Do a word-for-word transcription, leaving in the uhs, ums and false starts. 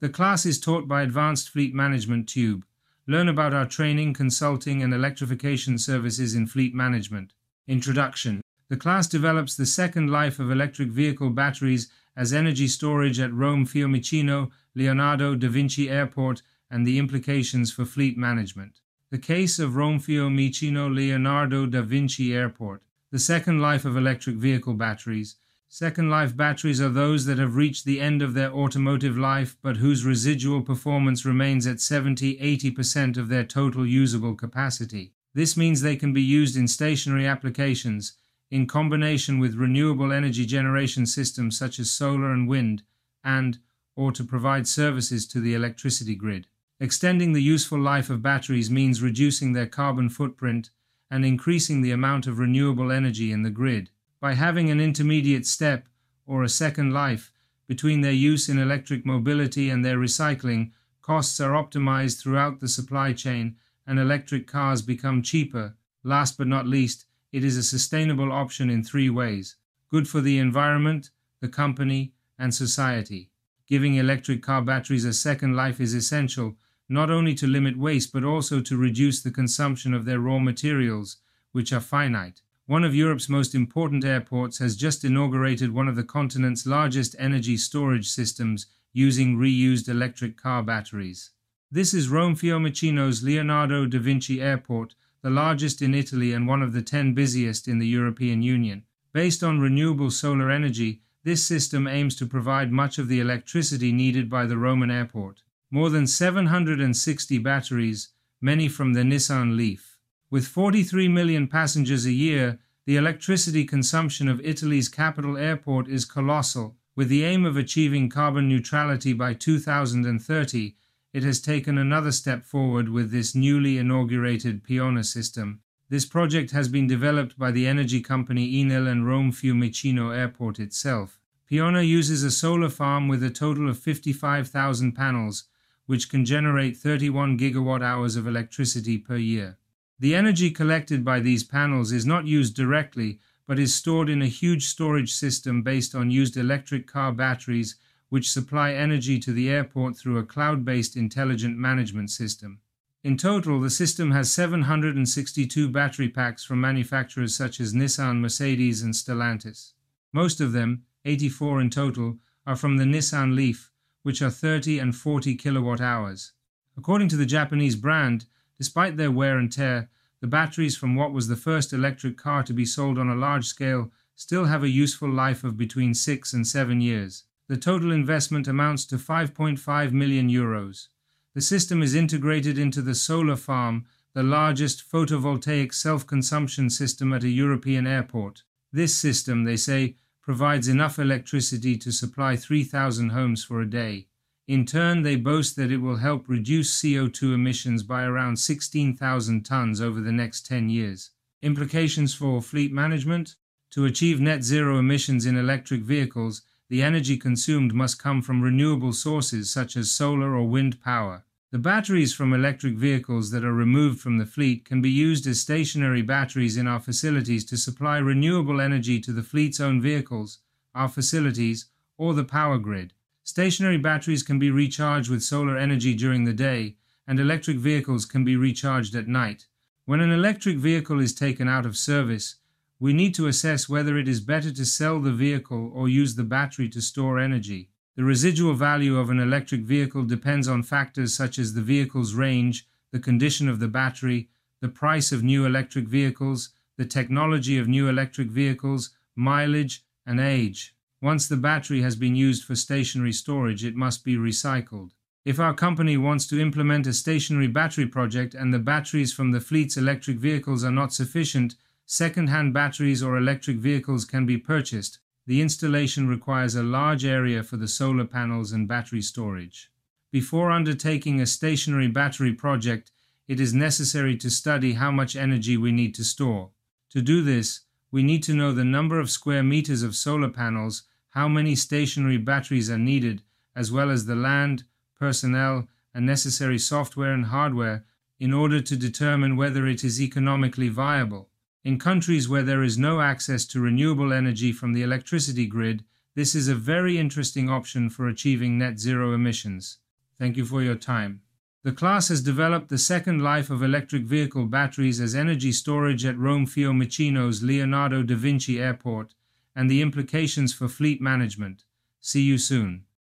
The class is taught by Advanced Fleet Management Tube. Learn about our training, consulting, and electrification services in fleet management. Introduction. The class develops the second life of electric vehicle batteries as energy storage at Rome Fiumicino, Leonardo da Vinci Airport, and the implications for fleet management. The case of Rome Fiumicino, Leonardo da Vinci Airport. The second life of electric vehicle batteries. Second life batteries are those that have reached the end of their automotive life but whose residual performance remains at seventy to eighty percent of their total usable capacity. This means they can be used in stationary applications, in combination with renewable energy generation systems such as solar and wind, and or to provide services to the electricity grid. Extending the useful life of batteries means reducing their carbon footprint and increasing the amount of renewable energy in the grid. By having an intermediate step, or a second life, between their use in electric mobility and their recycling, costs are optimized throughout the supply chain and electric cars become cheaper. Last but not least, it is a sustainable option in three ways: good for the environment, the company, and society. Giving electric car batteries a second life is essential, not only to limit waste but also to reduce the consumption of their raw materials, which are finite. One of Europe's most important airports has just inaugurated one of the continent's largest energy storage systems using reused electric car batteries. This is Rome Fiumicino's Leonardo da Vinci Airport, the largest in Italy and one of the ten busiest in the European Union. Based on renewable solar energy, this system aims to provide much of the electricity needed by the Roman airport. More than seven hundred sixty batteries, many from the Nissan Leaf. With forty-three million passengers a year, the electricity consumption of Italy's capital airport is colossal. With the aim of achieving carbon neutrality by two thousand thirty, it has taken another step forward with this newly inaugurated Piona system. This project has been developed by the energy company Enel and Rome Fiumicino Airport itself. Piona uses a solar farm with a total of fifty-five thousand panels, which can generate thirty-one gigawatt hours of electricity per year. The energy collected by these panels is not used directly, but is stored in a huge storage system based on used electric car batteries, which supply energy to the airport through a cloud-based intelligent management system. In total, the system has seven hundred sixty-two battery packs from manufacturers such as Nissan, Mercedes, and Stellantis. Most of them, eighty-four in total, are from the Nissan Leaf, which are thirty and forty kilowatt hours. According to the Japanese brand, despite their wear and tear, the batteries from what was the first electric car to be sold on a large scale still have a useful life of between six and seven years. The total investment amounts to five point five million euros. The system is integrated into the solar farm, the largest photovoltaic self-consumption system at a European airport. This system, they say, provides enough electricity to supply three thousand homes for a day. In turn, they boast that it will help reduce C O two emissions by around sixteen thousand tons over the next ten years. Implications for fleet management? To achieve net zero emissions in electric vehicles, the energy consumed must come from renewable sources such as solar or wind power. The batteries from electric vehicles that are removed from the fleet can be used as stationary batteries in our facilities to supply renewable energy to the fleet's own vehicles, our facilities, or the power grid. Stationary batteries can be recharged with solar energy during the day, and electric vehicles can be recharged at night. When an electric vehicle is taken out of service, we need to assess whether it is better to sell the vehicle or use the battery to store energy. The residual value of an electric vehicle depends on factors such as the vehicle's range, the condition of the battery, the price of new electric vehicles, the technology of new electric vehicles, mileage, and age. Once the battery has been used for stationary storage, it must be recycled. If our company wants to implement a stationary battery project and the batteries from the fleet's electric vehicles are not sufficient, second-hand batteries or electric vehicles can be purchased. The installation requires a large area for the solar panels and battery storage. Before undertaking a stationary battery project, it is necessary to study how much energy we need to store. To do this, we need to know the number of square meters of solar panels, how many stationary batteries are needed, as well as the land, personnel, and necessary software and hardware in order to determine whether it is economically viable. In countries where there is no access to renewable energy from the electricity grid, this is a very interesting option for achieving net zero emissions. Thank you for your time. The class has developed the second life of electric vehicle batteries as energy storage at Rome Fiumicino's Leonardo da Vinci Airport and the implications for fleet management. See you soon.